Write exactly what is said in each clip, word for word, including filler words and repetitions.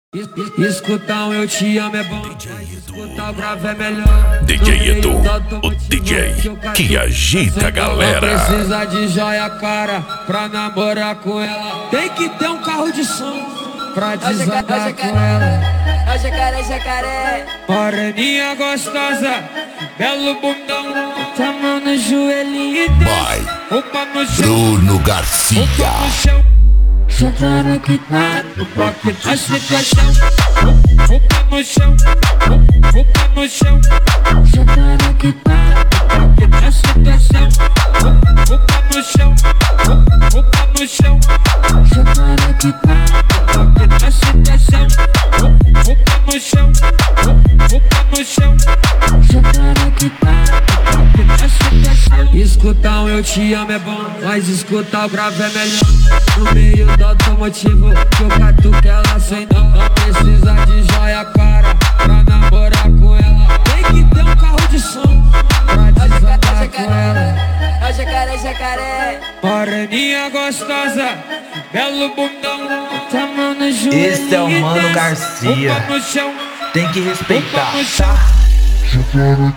Escutar um eu te amo é bom, mas escutar o grave é melhor. D J Edu, o D J que agita a galera. Não precisa de joia cara pra namorar com ela. Tem que ter um carro de som pra desatar com ela. É jacaré, jacaré. Moreninha gostosa, belo bundão, tá mão no joelhinho e Vai, roupa no chão, Bruno Garcia. roupa no chão. Jogando que tá no pocket a situação. Roupa no chão, roupa no chão. Jogando que tá no pocket a situação. Roupa no chão, roupa no chão. Jogando que tá no pocket a situação. Roupa no chão, roupa no chão. Jogando que tá no pocket a situação. Escutar um eu te amo é bom, mas escutar o grave é melhor. No meio do automotivo, que eu catuque ela sem dó. Não precisa de joia cara pra namorar com ela. Tem que ter um carro de som pra desatar com ela. É jacaré, jacaré. Moreninha gostosa, belo bundão, tá mão no joelho. Esse é o Mano Garcia. Roupa no chão, Tem que respeitar, roupa no chão. tá? Roupa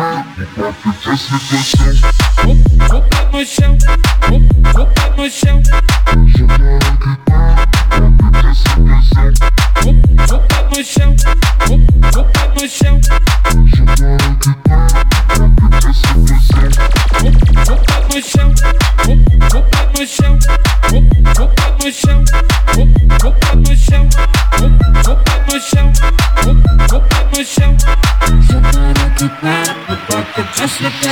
no chão, roupa no chão. Roupa no chão, roupa no chão. Roupa no chão, roupa no chão. Roupa no chão, roupa no chão. Roupa no chão, roupa no chão. Jogando que tá no pocket,